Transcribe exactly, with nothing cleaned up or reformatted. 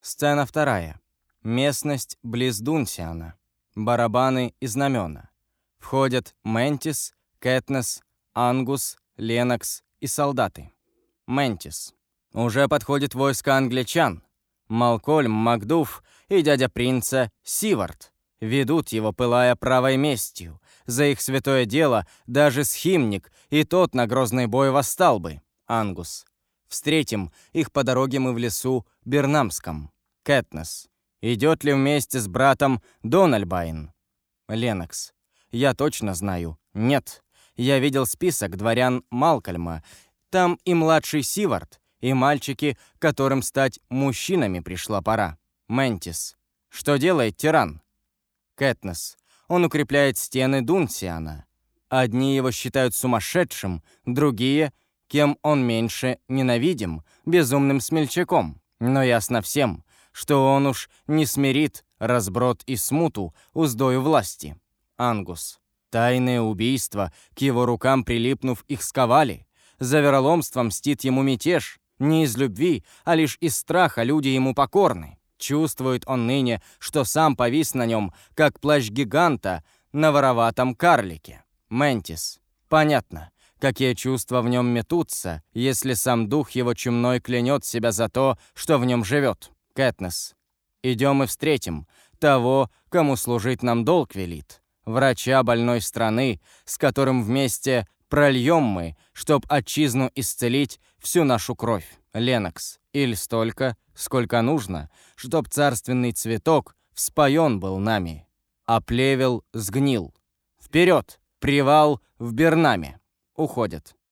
Сцена вторая. Местность близ Дунсиана. Барабаны и знамена. Входят Ментис, Кэтнес, Ангус, Ленокс и солдаты. Ментис. Уже подходит войско англичан. Малкольм, Макдуф и дядя принца Сивард ведут его, пылая правой местью. За их святое дело даже схимник, и тот на грозный бой восстал бы. Ангус. Встретим их по дороге мы в лесу Бернамском. Кэтнес. Идет ли вместе с братом Дональбайн? Ленокс. Я точно знаю. Нет. Я видел список дворян Малкольма. Там и младший Сивард, и мальчики, которым стать мужчинами пришла пора. Ментис. Что делает тиран? Кэтнес. Он укрепляет стены Дунсиана. Одни его считают сумасшедшим, другие, кем он меньше ненавидим, безумным смельчаком. Но ясно всем, что он уж не смирит разброд и смуту уздою власти. Ангус. Тайные убийства, к его рукам прилипнув, их сковали. За вероломство мстит ему мятеж. Не из любви, а лишь из страха люди ему покорны. Чувствует он ныне, что сам повис на нем, как плащ гиганта на вороватом карлике. Ментис. Понятно, какие чувства в нем метутся, если сам дух его чумной клянет себя за то, что в нем живет. Кэтнес. Идем и встретим того, кому служить нам долг велит. Врача больной страны, с которым вместе прольем мы, чтоб отчизну исцелить всю нашу кровь. Ленокс. Иль столько, сколько нужно, чтоб царственный цветок вспоен был нами, а плевел сгнил. Вперед! Привал в Бернаме. Уходят.